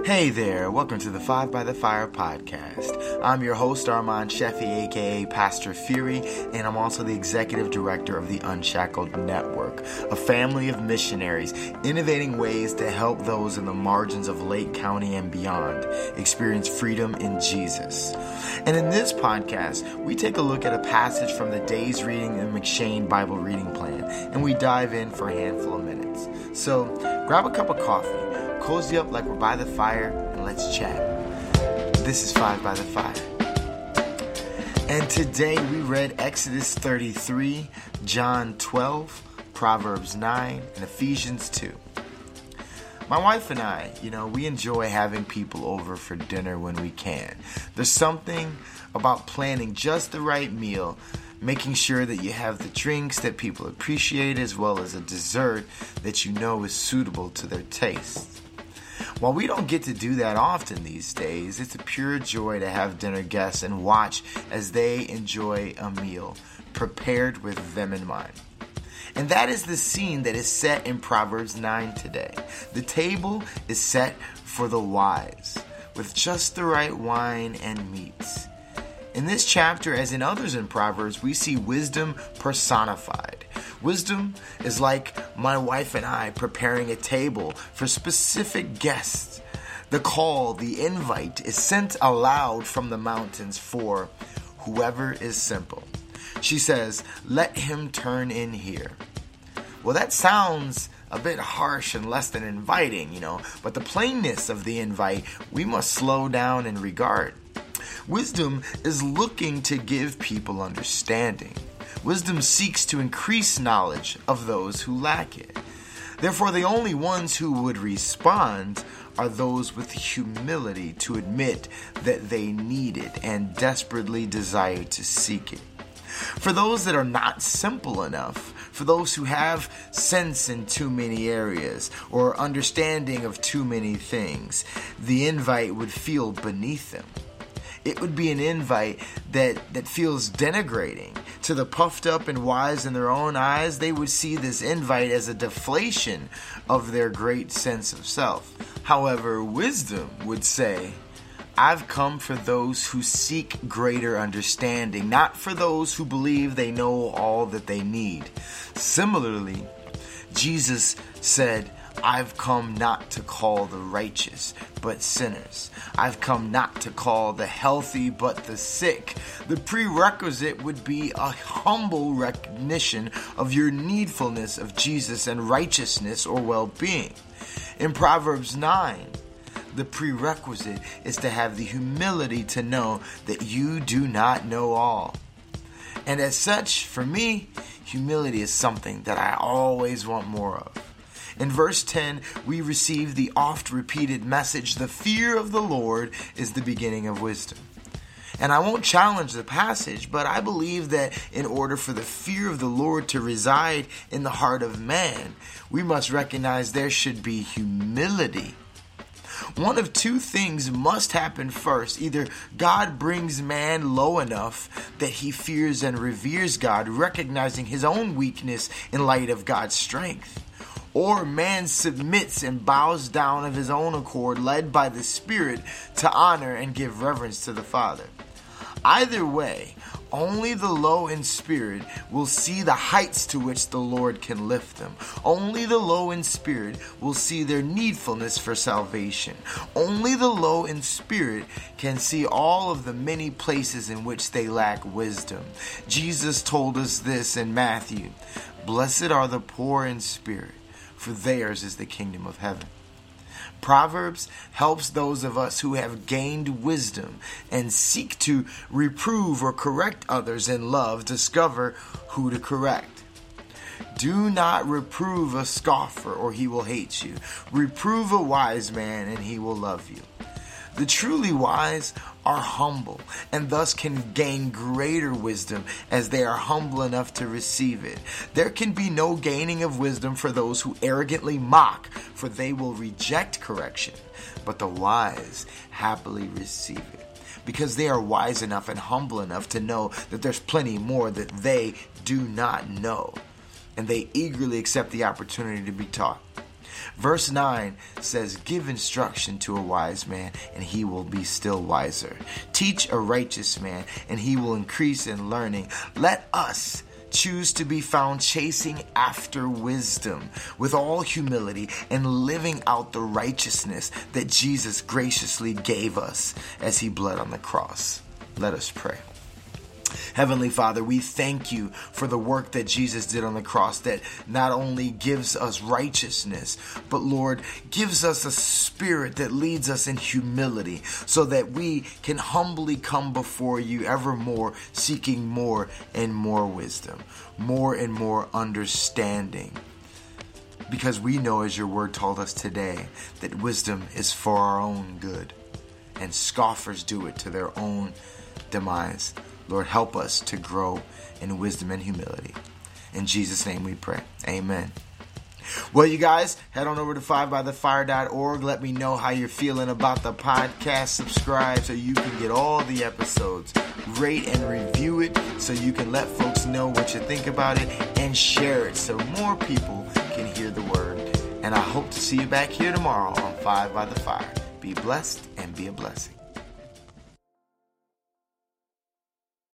Hey there, welcome to the Five by the Fire podcast. I'm your host, Armand Sheffy, aka Pastor Fury, and I'm also the executive director of the Unshackled Network, a family of missionaries innovating ways to help those in the margins of Lake County and beyond experience freedom in Jesus. And in this podcast, we take a look at a passage from the Day's Reading in McShane Bible Reading Plan, and we dive in for a handful of minutes. So grab a cup of coffee, cozy up like we're by the fire, and let's chat. This is Five by the Fire. And today we read Exodus 33, John 12, Proverbs 9, and Ephesians 2. My wife and I, we enjoy having people over for dinner when we can. There's something about planning just the right meal, making sure that you have the drinks that people appreciate as well as a dessert that you know is suitable to their taste. While we don't get to do that often these days, it's a pure joy to have dinner guests and watch as they enjoy a meal prepared with them in mind. And that is the scene that is set in Proverbs 9 today. The table is set for the wise, with just the right wine and meats. In this chapter, as in others in Proverbs, we see wisdom personified. Wisdom is like my wife and I preparing a table for specific guests. The call, the invite, is sent aloud from the mountains for whoever is simple. She says, "Let him turn in here." Well, that sounds a bit harsh and less than inviting, but the plainness of the invite we must slow down and regard. Wisdom is looking to give people understanding. Wisdom seeks to increase knowledge of those who lack it. Therefore, the only ones who would respond are those with humility to admit that they need it and desperately desire to seek it. For those that are not simple enough, for those who have sense in too many areas or understanding of too many things, the invite would feel beneath them. It would be an invite that feels denigrating. To the puffed up and wise in their own eyes, they would see this invite as a deflation of their great sense of self. However, wisdom would say, "I've come for those who seek greater understanding, not for those who believe they know all that they need." Similarly, Jesus said, "I've come not to call the righteous, but sinners. I've come not to call the healthy, but the sick." The prerequisite would be a humble recognition of your needfulness of Jesus and righteousness or well-being. In Proverbs 9, the prerequisite is to have the humility to know that you do not know all. And as such, for me, humility is something that I always want more of. In verse 10, we receive the oft-repeated message, "The fear of the Lord is the beginning of wisdom." And I won't challenge the passage, but I believe that in order for the fear of the Lord to reside in the heart of man, we must recognize there should be humility. One of two things must happen first. Either God brings man low enough that he fears and reveres God, recognizing his own weakness in light of God's strength, or man submits and bows down of his own accord, led by the Spirit, to honor and give reverence to the Father. Either way, only the low in spirit will see the heights to which the Lord can lift them. Only the low in spirit will see their needfulness for salvation. Only the low in spirit can see all of the many places in which they lack wisdom. Jesus told us this in Matthew, "Blessed are the poor in spirit, for theirs is the kingdom of heaven." Proverbs helps those of us who have gained wisdom and seek to reprove or correct others in love discover who to correct. Do not reprove a scoffer or he will hate you. Reprove a wise man and he will love you. The truly wise are humble and thus can gain greater wisdom as they are humble enough to receive it. There can be no gaining of wisdom for those who arrogantly mock, for they will reject correction, but the wise happily receive it, because they are wise enough and humble enough to know that there's plenty more that they do not know, and they eagerly accept the opportunity to be taught. Verse 9 says, give instruction to a wise man, and he will be still wiser. Teach a righteous man, and he will increase in learning. Let us choose to be found chasing after wisdom with all humility and living out the righteousness that Jesus graciously gave us as he bled on the cross. Let us pray. Heavenly Father, we thank you for the work that Jesus did on the cross that not only gives us righteousness, but Lord, gives us a spirit that leads us in humility so that we can humbly come before you evermore, seeking more and more wisdom, more and more understanding. Because we know, as your word told us today, that wisdom is for our own good and scoffers do it to their own demise. Lord, help us to grow in wisdom and humility. In Jesus' name we pray. Amen. Well, you guys, head on over to 5bythefire.org. Let me know how you're feeling about the podcast. Subscribe so you can get all the episodes. Rate and review it so you can let folks know what you think about it, and share it so more people can hear the word. And I hope to see you back here tomorrow on 5 by the Fire. Be blessed and be a blessing.